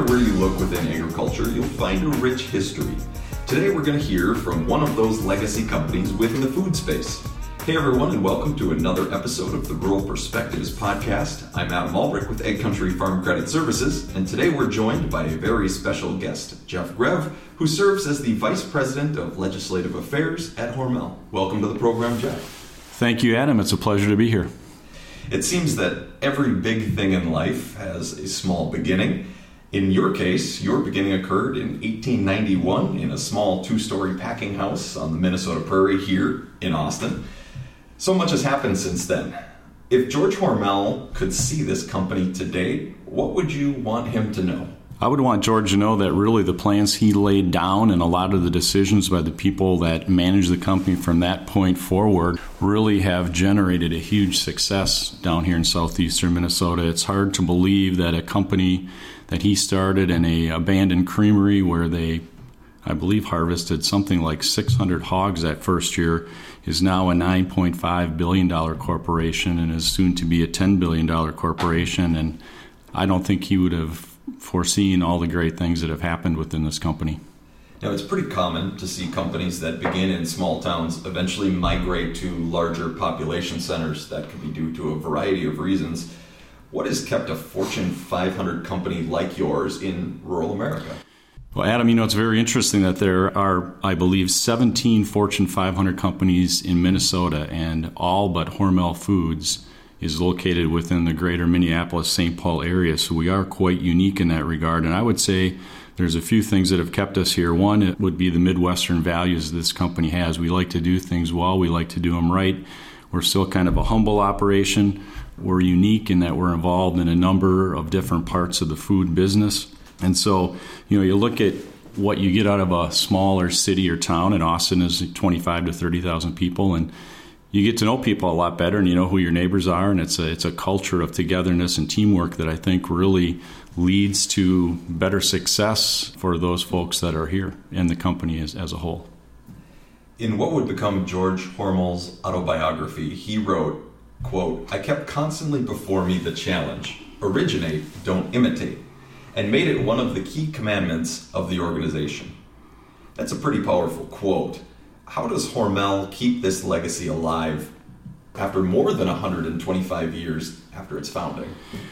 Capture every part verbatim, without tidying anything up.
where you look within agriculture, you'll find a rich history. Today we're going to hear from one of those legacy companies within the food space. Hey everyone, and welcome to another episode of the Rural Perspectives podcast. I'm Adam Albrecht with Ag Country Farm Credit Services, and today we're joined by a very special guest, Jeff Grev, who serves as the Vice President of Legislative Affairs at Hormel. Welcome to the program, Jeff. Thank you, Adam. It's a pleasure to be here. It seems that every big thing in life has a small beginning. In your case, your beginning occurred in eighteen ninety-one in a small two-story packing house on the Minnesota Prairie here in Austin. So much has happened since then. If George Hormel could see this company today, what would you want him to know? I would want George to know that really the plans he laid down and a lot of the decisions by the people that manage the company from that point forward really have generated a huge success down here in southeastern Minnesota. It's hard to believe that a company that he started in a abandoned creamery where they, I believe, harvested something like six hundred hogs that first year is now a nine point five billion dollars corporation and is soon to be a ten billion dollars corporation. And I don't think he would have foreseen all the great things that have happened within this company. Now, it's pretty common to see companies that begin in small towns eventually migrate to larger population centers. That could be due to a variety of reasons. What has kept a Fortune five hundred company like yours in rural America? Well, Adam, you know, it's very interesting that there are, I believe, seventeen Fortune five hundred companies in Minnesota, and all but Hormel Foods is located within the greater Minneapolis-Saint Paul area. So we are quite unique in that regard. And I would say there's a few things that have kept us here. One, it would be the Midwestern values this company has. We like to do things well. We like to do them right. We're still kind of a humble operation. We're unique in that we're involved in a number of different parts of the food business. And so, you know, you look at what you get out of a smaller city or town, and Austin is twenty-five to thirty thousand people, and you get to know people a lot better, and you know who your neighbors are, and it's a it's a culture of togetherness and teamwork that I think really leads to better success for those folks that are here and the company as, as a whole. In what would become George Hormel's autobiography, he wrote, quote, "I kept constantly before me the challenge, originate, don't imitate, and made it one of the key commandments of the organization." That's a pretty powerful quote. How does Hormel keep this legacy alive after more than one hundred twenty-five years after its founding?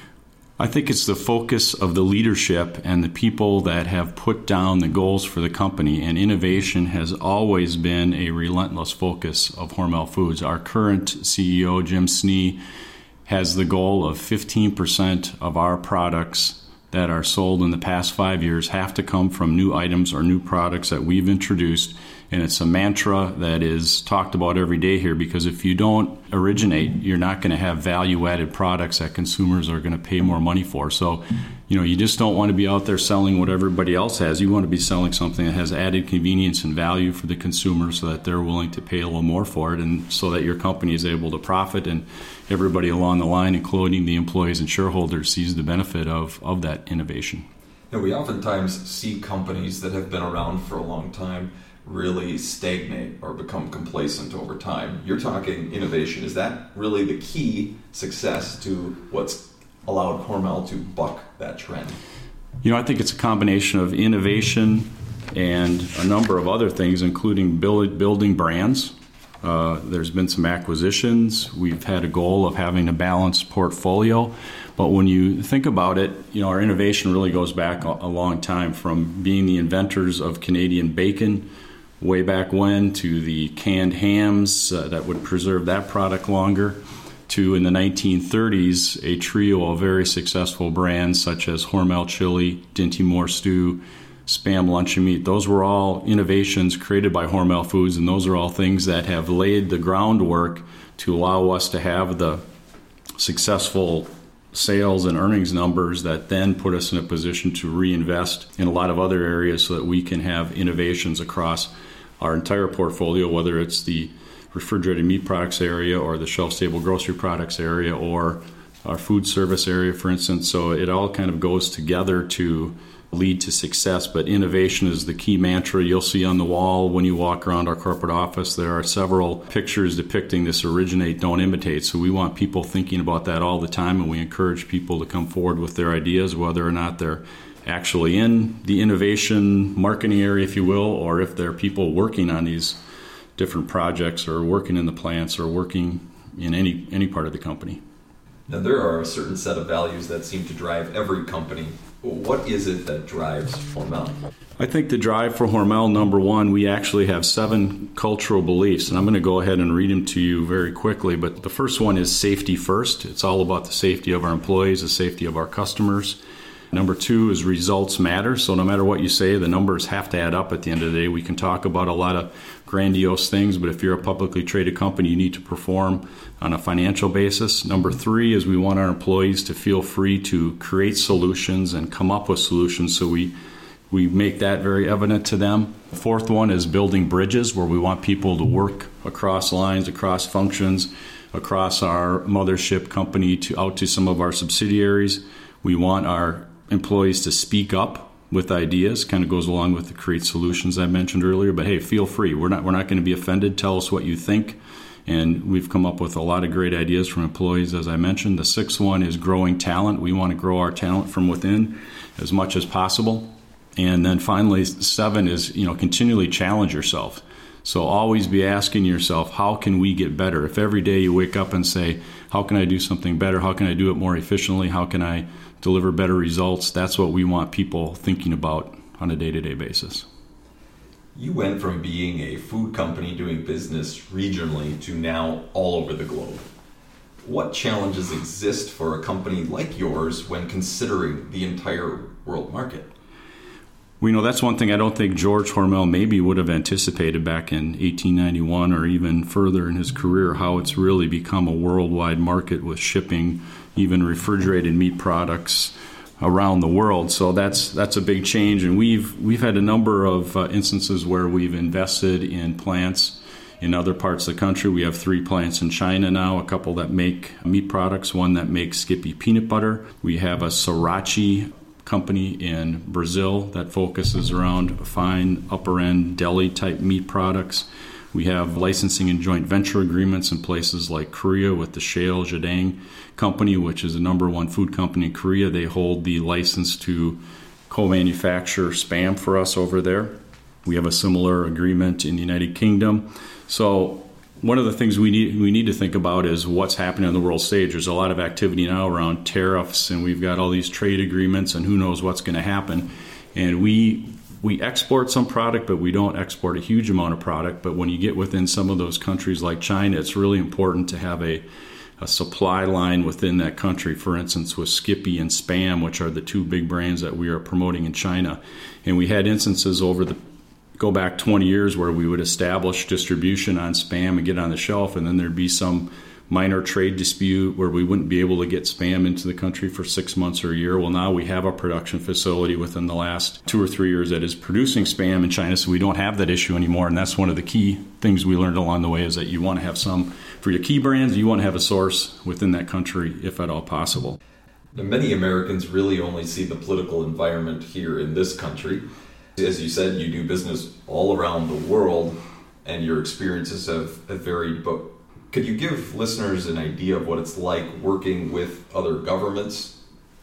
I think it's the focus of the leadership and the people that have put down the goals for the company, and innovation has always been a relentless focus of Hormel Foods. Our current C E O, Jim Snee, has the goal of fifteen percent of our products that are sold in the past five years have to come from new items or new products that we've introduced. And it's a mantra that is talked about every day here, because if you don't originate, you're not going to have value-added products that consumers are going to pay more money for. So, you know, you just don't want to be out there selling what everybody else has. You want to be selling something that has added convenience and value for the consumer so that they're willing to pay a little more for it, and so that your company is able to profit, and everybody along the line, including the employees and shareholders, sees the benefit of, of that innovation. Now, we oftentimes see companies that have been around for a long time really stagnate or become complacent over time. You're talking innovation. Is that really the key success to what's allowed Hormel to buck that trend? You know, I think it's a combination of innovation and a number of other things, including build, building brands. Uh, there's been some acquisitions. We've had a goal of having a balanced portfolio. But when you think about it, you know, our innovation really goes back a, a long time, from being the inventors of Canadian bacon way back when, to the canned hams uh, that would preserve that product longer, to in the nineteen thirties a trio of very successful brands such as Hormel Chili, Dinty Moore Stew, Spam Luncheon Meat. Those were all innovations created by Hormel Foods, and those are all things that have laid the groundwork to allow us to have the successful sales and earnings numbers that then put us in a position to reinvest in a lot of other areas so that we can have innovations across our entire portfolio, whether it's the refrigerated meat products area or the shelf-stable grocery products area or our food service area, for instance. So it all kind of goes together to lead to success, but innovation is the key mantra. You'll see on the wall when you walk around our corporate office, there are several pictures depicting this originate, don't imitate. So we want people thinking about that all the time, and we encourage people to come forward with their ideas, whether or not they're actually in the innovation marketing area, if you will, or if they're people working on these different projects or working in the plants or working in any any part of the company. Now, there are a certain set of values that seem to drive every company. What is it that drives Hormel? I think the drive for Hormel, number one, we actually have seven cultural beliefs, and I'm going to go ahead and read them to you very quickly. But the first one is safety first. It's all about the safety of our employees, the safety of our customers. Number two is results matter. So no matter what you say, the numbers have to add up at the end of the day. We can talk about a lot of grandiose things, but if you're a publicly traded company, you need to perform on a financial basis. Number three is we want our employees to feel free to create solutions and come up with solutions, so we we make that very evident to them. The fourth one is building bridges, where we want people to work across lines, across functions, across our mothership company to out to some of our subsidiaries. We want our employees to speak up with ideas. Kind of goes along with the create solutions I mentioned earlier. But hey, feel free. We're not we're not going to be offended. Tell us what you think. And we've come up with a lot of great ideas from employees, as I mentioned. The sixth one is growing talent. We want to grow our talent from within as much as possible. And then finally, seven is, you know, continually challenge yourself. So always be asking yourself, how can we get better? If every day you wake up and say, how can I do something better? How can I do it more efficiently? How can I deliver better results? That's what we want people thinking about on a day-to-day basis. You went from being a food company doing business regionally to now all over the globe. What challenges exist for a company like yours when considering the entire world market? We know that's one thing I don't think George Hormel maybe would have anticipated back in eighteen ninety-one or even further in his career, how it's really become a worldwide market with shipping even refrigerated meat products around the world. So that's that's a big change, and we've we've had a number of uh, instances where we've invested in plants in other parts of the country. We have three plants in China now, a couple that make meat products, one that makes Skippy peanut butter. We have a Sriracha company in Brazil that focuses around fine upper-end deli-type meat products. We have licensing and joint venture agreements in places like Korea with the Shale Jadang company, which is the number one food company in Korea. They hold the license to co-manufacture Spam for us over there. We have a similar agreement in the United Kingdom. So one of the things we need we need to think about is what's happening on the world stage. There's a lot of activity now around tariffs, and we've got all these trade agreements, and who knows what's going to happen. And we we export some product, but we don't export a huge amount of product. But when you get within some of those countries like China, it's really important to have a, a supply line within that country. For instance, with Skippy and Spam, which are the two big brands that we are promoting in China. And we had instances over the go back twenty years where we would establish distribution on Spam and get on the shelf, and then there'd be some minor trade dispute where we wouldn't be able to get Spam into the country for six months or a year. Well, now we have a production facility within the last two or three years that is producing Spam in China, so we don't have that issue anymore. And that's one of the key things we learned along the way, is that you want to have some, for your key brands, you want to have a source within that country if at all possible. Now, many Americans really only see the political environment here in this country. As you said, you do business all around the world, and your experiences have, have varied. But could you give listeners an idea of what it's like working with other governments?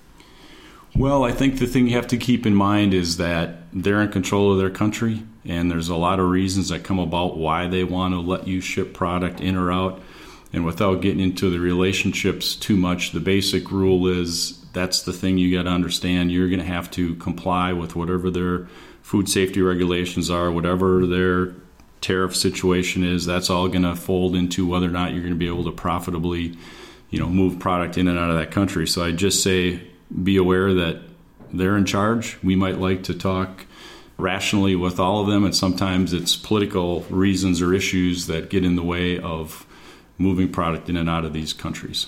Well, I think the thing you have to keep in mind is that they're in control of their country, and there's a lot of reasons that come about why they want to let you ship product in or out. And without getting into the relationships too much, the basic rule is that's the thing you got to understand. You're going to have to comply with whatever their food safety regulations are, whatever their tariff situation is. That's all going to fold into whether or not you're going to be able to profitably, you know, move product in and out of that country. So I just say be aware that they're in charge. We might like to talk rationally with all of them, and sometimes it's political reasons or issues that get in the way of moving product in and out of these countries.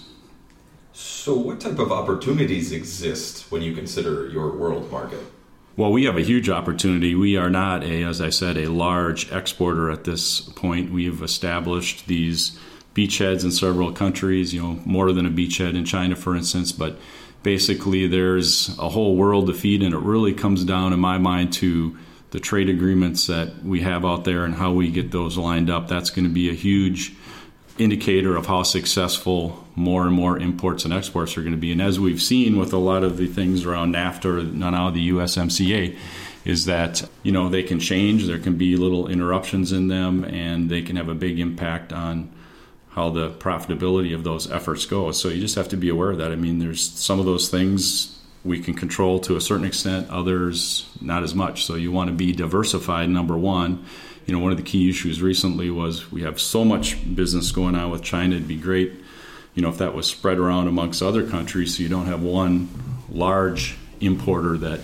So what type of opportunities exist when you consider your world market? Well, we have a huge opportunity. We are not, a, as I said, a large exporter at this point. We've established these beachheads in several countries, you know, more than a beachhead in China, for instance. But basically, there's a whole world to feed, and it really comes down, in my mind, to the trade agreements that we have out there and how we get those lined up. That's going to be a huge indicator of how successful more and more imports and exports are going to be. And as we've seen with a lot of the things around NAFTA or now the U S M C A, is that, you know, they can change, there can be little interruptions in them, and they can have a big impact on how the profitability of those efforts go. So you just have to be aware of that. I mean, there's some of those things we can control to a certain extent, others not as much. So you want to be diversified, number one. You know, one of the key issues recently was we have so much business going on with China. It'd be great, you know, if that was spread around amongst other countries so you don't have one large importer that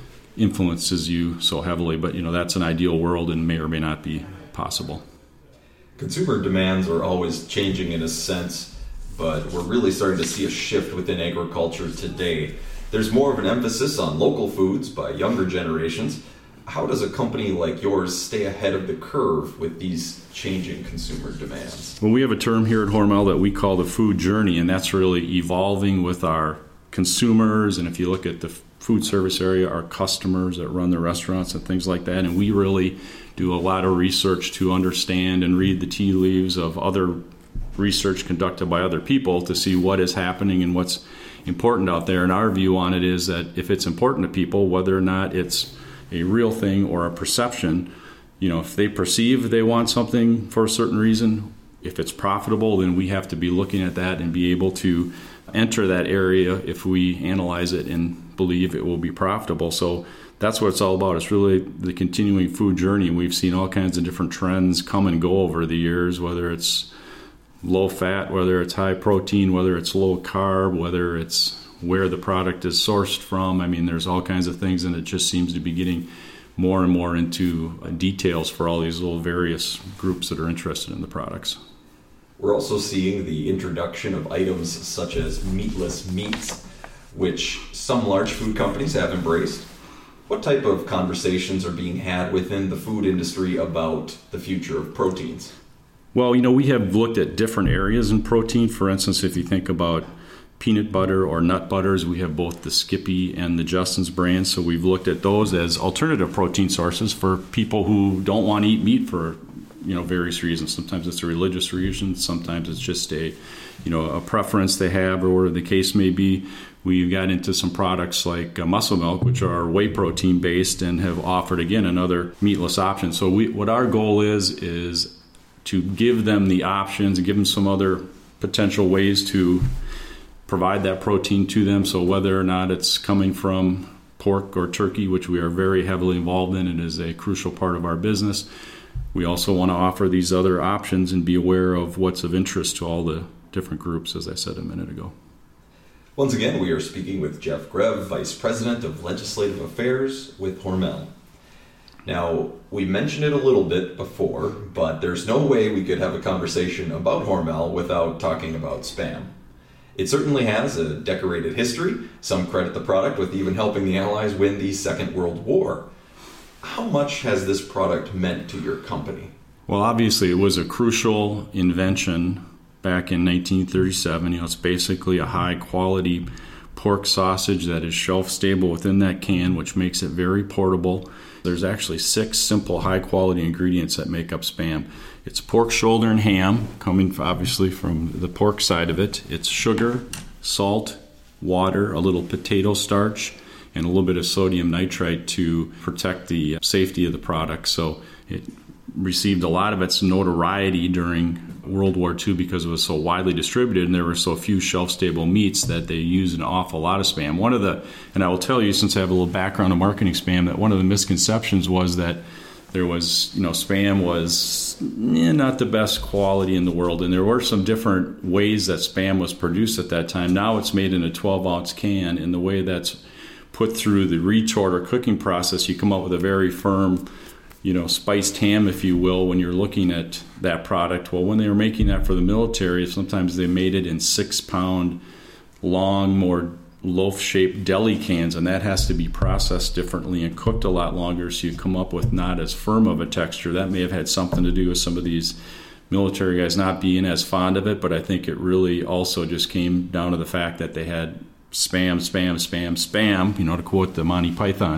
influences you so heavily. But, you know, that's an ideal world and may or may not be possible. Consumer demands are always changing in a sense, but we're really starting to see a shift within agriculture today. There's more of an emphasis on local foods by younger generations. How does a company like yours stay ahead of the curve with these changing consumer demands? Well, we have a term here at Hormel that we call the food journey, and that's really evolving with our consumers. And if you look at the food service area, our customers that run the restaurants and things like that, and we really do a lot of research to understand and read the tea leaves of other research conducted by other people to see what is happening and what's important out there. And our view on it is that if it's important to people, whether or not it's a real thing or a perception, you know, if they perceive they want something for a certain reason, if it's profitable, then we have to be looking at that and be able to enter that area if we analyze it and believe it will be profitable. So that's what it's all about. It's really the continuing food journey. We've seen all kinds of different trends come and go over the years, whether it's low fat, whether it's high protein, whether it's low carb, whether it's where the product is sourced from. I mean, there's all kinds of things, and it just seems to be getting more and more into details for all these little various groups that are interested in the products. We're also seeing the introduction of items such as meatless meats, which some large food companies have embraced. What type of conversations are being had within the food industry about the future of proteins? Well, you know, we have looked at different areas in protein. For instance, if you think about peanut butter or nut butters, we have both the Skippy and the Justin's brands. So we've looked at those as alternative protein sources for people who don't want to eat meat for, you know, various reasons. Sometimes it's a religious reason. Sometimes it's just a, you know, a preference they have, or whatever the case may be. We got into some products like uh, Muscle Milk, which are whey protein based, and have offered again another meatless option. So we, what our goal is is to give them the options and give them some other potential ways to provide that protein to them. So whether or not it's coming from pork or turkey, which we are very heavily involved in and is a crucial part of our business, we also want to offer these other options and be aware of what's of interest to all the different groups, as I said a minute ago. Once again, we are speaking with Jeff Grev, Vice President of Legislative Affairs with Hormel. Now, we mentioned it a little bit before, but there's no way we could have a conversation about Hormel without talking about Spam. It certainly has a decorated history. Some credit the product with even helping the Allies win the Second World War. How much has this product meant to your company? Well, obviously, it was a crucial invention back in nineteen thirty-seven. You know, it's basically a high-quality pork sausage that is shelf-stable within that can, which makes it very portable. There's actually six simple high-quality ingredients that make up Spam. It's pork shoulder and ham, coming obviously from the pork side of it. It's sugar, salt, water, a little potato starch, and a little bit of sodium nitrite to protect the safety of the product. So it received a lot of its notoriety during World War Two because it was so widely distributed and there were so few shelf-stable meats that they used an awful lot of Spam. One of the, and I will tell you, since I have a little background in marketing Spam, that one of the misconceptions was that there was, you know, Spam was eh, not the best quality in the world, and there were some different ways that Spam was produced at that time. Now it's made in a twelve-ounce can, and the way that's put through the retort or cooking process, you come up with a very firm, you know, spiced ham, if you will, when you're looking at that product. Well, when they were making that for the military, sometimes they made it in six-pound, long, more loaf-shaped deli cans, and that has to be processed differently and cooked a lot longer, so you come up with not as firm of a texture. That may have had something to do with some of these military guys not being as fond of it, but I think it really also just came down to the fact that they had spam, spam, spam, spam, you know, to quote the Monty Python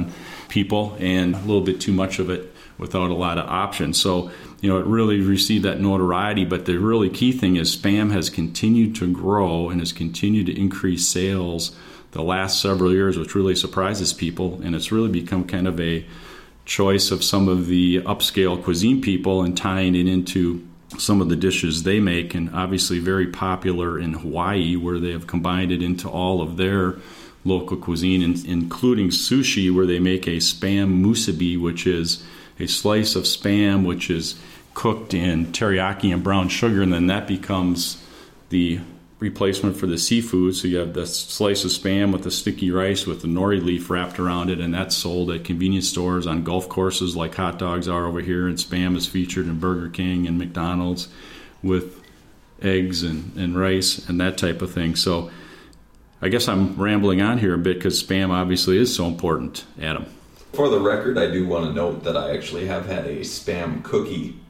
people and a little bit too much of it without a lot of options. So, you know, it really received that notoriety. But the really key thing is Spam has continued to grow and has continued to increase sales the last several years, which really surprises people. And it's really become kind of a choice of some of the upscale cuisine people and tying it into some of the dishes they make, and obviously very popular in Hawaii, where they have combined it into all of their local cuisine, including sushi, where they make a Spam musubi, which is a slice of Spam which is cooked in teriyaki and brown sugar, and then that becomes the replacement for the seafood. So you have the slice of Spam with the sticky rice with the nori leaf wrapped around it, and that's sold at convenience stores on golf courses like hot dogs are over here, and Spam is featured in Burger King and McDonald's with eggs and, and rice and that type of thing. So I guess I'm rambling on here a bit because Spam obviously is so important. Adam. For the record, I do want to note that I actually have had a Spam cookie.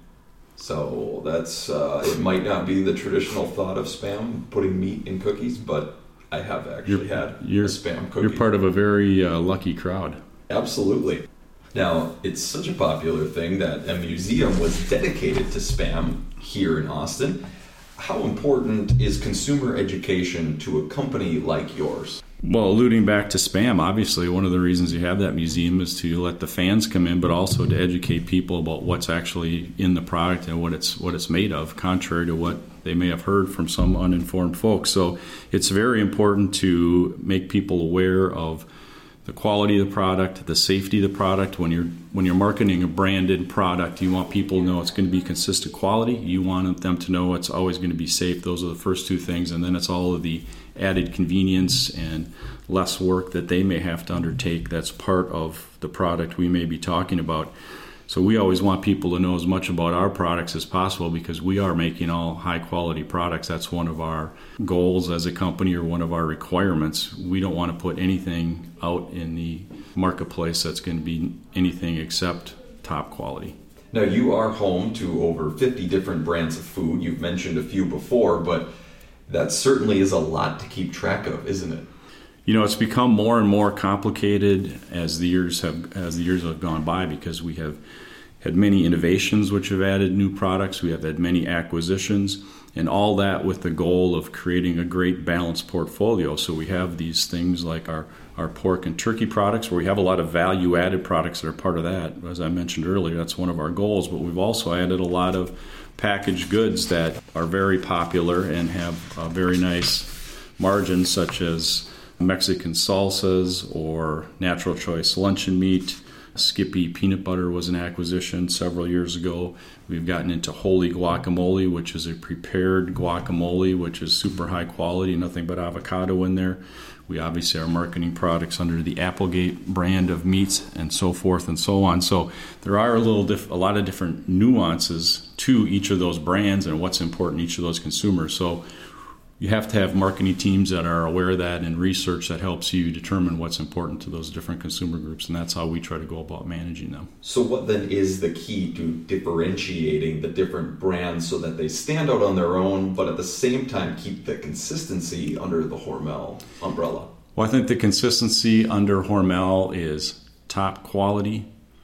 So that's, uh, it might not be the traditional thought of Spam, putting meat in cookies, but I have actually you're, had you're, a Spam cookie. You're part of a very uh, lucky crowd. Absolutely. Now, it's such a popular thing that a museum was dedicated to Spam here in Austin. How important is consumer education to a company like yours? Well, alluding back to Spam, obviously one of the reasons you have that museum is to let the fans come in, but also to educate people about what's actually in the product and what it's what it's made of, contrary to what they may have heard from some uninformed folks. So it's very important to make people aware of the quality of the product, the safety of the product. When you're when you're marketing a branded product, you want people to know it's going to be consistent quality. You want them to know it's always going to be safe. Those are the first two things, and then it's all of the added convenience and less work that they may have to undertake that's part of the product we may be talking about. So we always want people to know as much about our products as possible because we are making all high quality products. That's one of our goals as a company or one of our requirements. We don't want to put anything out in the marketplace that's going to be anything except top quality. Now, you are home to over fifty different brands of food. You've mentioned a few before, but that certainly is a lot to keep track of, isn't it? You know, it's become more and more complicated as the years have as the years have gone by because we have had many innovations which have added new products. We have had many acquisitions, and all that with the goal of creating a great balanced portfolio. So we have these things like our, our pork and turkey products, where we have a lot of value-added products that are part of that. As I mentioned earlier, that's one of our goals, but we've also added a lot of packaged goods that are very popular and have a very nice margins, such as Mexican salsas or Natural Choice luncheon meat. Skippy Peanut Butter was an acquisition several years ago. We've gotten into Holy Guacamole, which is a prepared guacamole, which is super high quality, nothing but avocado in there. We obviously are marketing products under the Applegate brand of meats and so forth and so on. So there are a little diff- a lot of different nuances to each of those brands and what's important to each of those consumers. So you have to have marketing teams that are aware of that and research that helps you determine what's important to those different consumer groups, and that's how we try to go about managing them. So what then is the key to differentiating the different brands so that they stand out on their own, but at the same time keep the consistency under the Hormel umbrella? Well, I think the consistency under Hormel is top quality,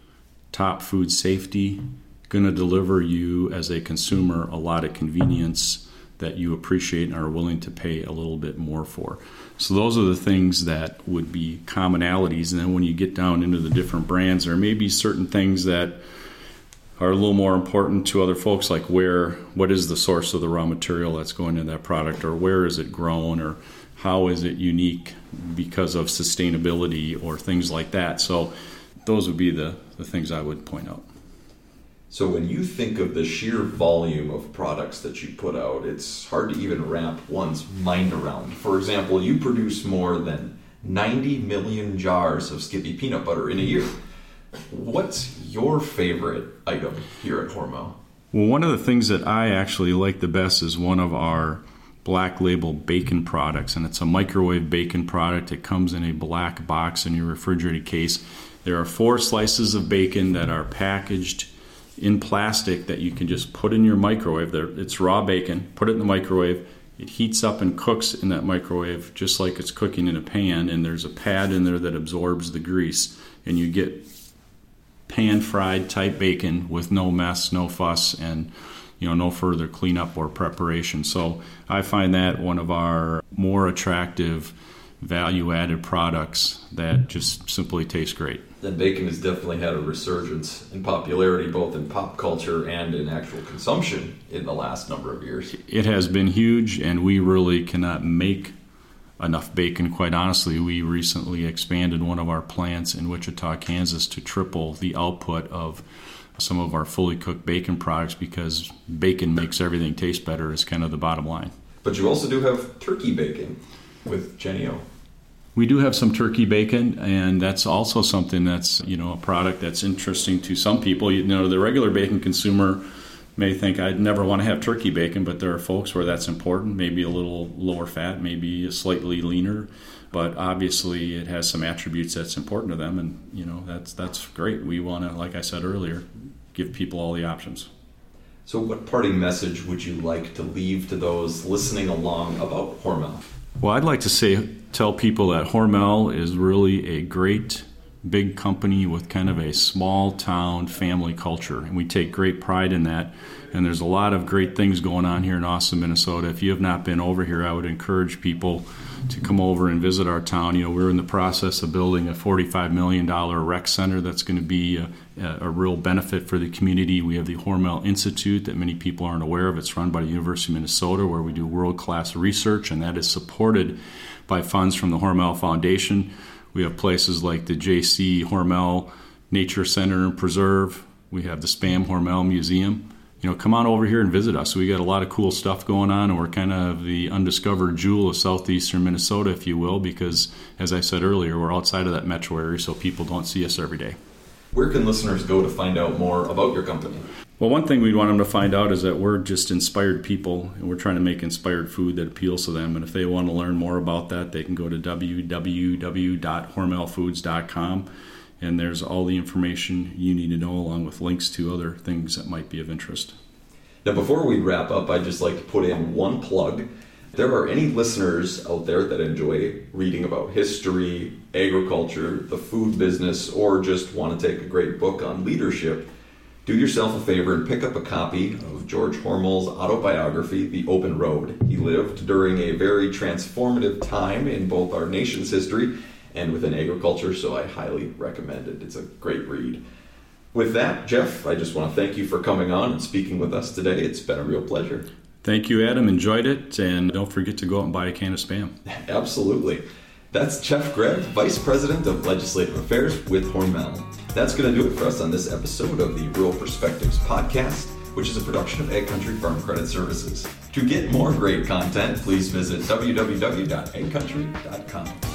top food safety, going to deliver you as a consumer a lot of convenience that you appreciate and are willing to pay a little bit more for. So those are the things that would be commonalities. And then when you get down into the different brands, there may be certain things that are a little more important to other folks, like where, what is the source of the raw material that's going into that product, or where is it grown, or how is it unique because of sustainability or things like that. So those would be the, the things I would point out. So when you think of the sheer volume of products that you put out, it's hard to even wrap one's mind around. For example, you produce more than ninety million jars of Skippy peanut butter in a year. What's your favorite item here at Hormel? Well, one of the things that I actually like the best is one of our Black Label bacon products, and it's a microwave bacon product. It comes in a black box in your refrigerated case. There are four slices of bacon that are packaged in plastic that you can just put in your microwave. It's raw bacon, put it in the microwave, It heats up and cooks in that microwave just like it's cooking in a pan, and there's a pad in there that absorbs the grease, and you get pan-fried type bacon with no mess, no fuss, and you know, no further cleanup or preparation. So I find that one of our more attractive value-added products that just simply taste great. Then bacon has definitely had a resurgence in popularity, both in pop culture and in actual consumption in the last number of years. It has been huge, and we really cannot make enough bacon, quite honestly. We recently expanded one of our plants in Wichita, Kansas to triple the output of some of our fully cooked bacon products because bacon makes everything taste better is kind of the bottom line. But you also do have turkey bacon with Jennie-O. We do have some turkey bacon, and that's also something that's, you know, a product that's interesting to some people. You know, the regular bacon consumer may think, I'd never want to have turkey bacon, but there are folks where that's important, maybe a little lower fat, maybe slightly leaner, but obviously it has some attributes that's important to them, and, you know, that's that's great. We want to, like I said earlier, give people all the options. So what parting message would you like to leave to those listening along about Hormel? Well, I'd like to say, tell people that Hormel is really a great big company with kind of a small town family culture, and we take great pride in that. And there's a lot of great things going on here in Austin, Minnesota. If you have not been over here, I would encourage people to come over and visit our town. You know, we're in the process of building a forty-five million dollars rec center that's going to be a, a real benefit for the community. We have the Hormel Institute that many people aren't aware of. It's run by the University of Minnesota, where we do world-class research, and that is supported by funds from the Hormel Foundation. We have places like the J C Hormel Nature Center and Preserve. We have the Spam Hormel Museum. You know, come on over here and visit us. We got a lot of cool stuff going on, and we're kind of the undiscovered jewel of southeastern Minnesota, if you will, because, as I said earlier, we're outside of that metro area, so people don't see us every day. Where can listeners go to find out more about your company? Well, one thing we'd want them to find out is that we're just inspired people, and we're trying to make inspired food that appeals to them. And if they want to learn more about that, they can go to w w w dot hormel foods dot com. And there's all the information you need to know, along with links to other things that might be of interest. Now, before we wrap up, I'd just like to put in one plug. If there are any listeners out there that enjoy reading about history, agriculture, the food business, or just want to take a great book on leadership, do yourself a favor and pick up a copy of George Hormel's autobiography, The Open Road. He lived during a very transformative time in both our nation's history and within agriculture, so I highly recommend it. It's a great read. With that, Jeff, I just want to thank you for coming on and speaking with us today. It's been a real pleasure. Thank you, Adam. Enjoyed it, and don't forget to go out and buy a can of Spam. Absolutely. That's Jeff Greb, Vice President of Legislative Affairs with Hormel. That's going to do it for us on this episode of the Rural Perspectives Podcast, which is a production of Ag Country Farm Credit Services. To get more great content, please visit w w w dot ag country dot com.